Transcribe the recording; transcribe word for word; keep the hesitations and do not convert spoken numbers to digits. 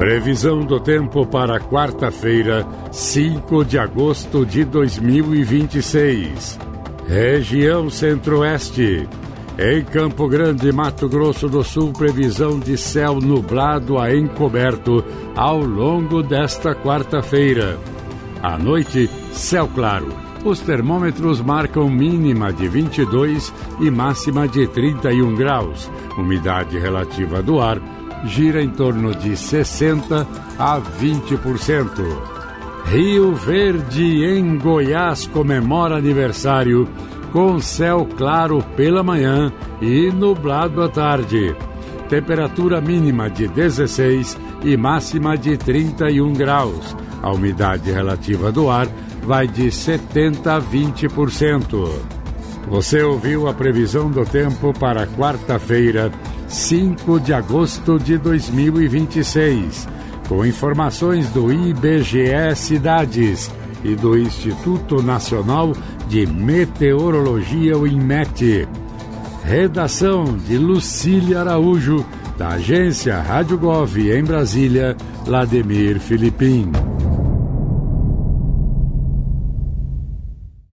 Previsão do tempo para quarta-feira, cinco de agosto de dois mil e vinte e seis. Região Centro-Oeste. Em Campo Grande, Mato Grosso do Sul, previsão de céu nublado a encoberto ao longo desta quarta-feira. À noite, céu claro. Os termômetros marcam mínima de vinte e dois e máxima de trinta e um graus. Umidade relativa do ar gira em torno de sessenta a vinte por cento. Rio Verde, em Goiás, comemora aniversário com céu claro pela manhã e nublado à tarde. Temperatura mínima de dezesseis e máxima de trinta e um graus. A umidade relativa do ar vai de setenta a vinte por cento. Você ouviu a previsão do tempo para quarta-feira, cinco de agosto de dois mil e vinte e seis, com informações do I B G E Cidades e do Instituto Nacional de Meteorologia, o INMET. Redação de Lucília Araújo, da agência Rádio Gov em Brasília, Lademir Filipim.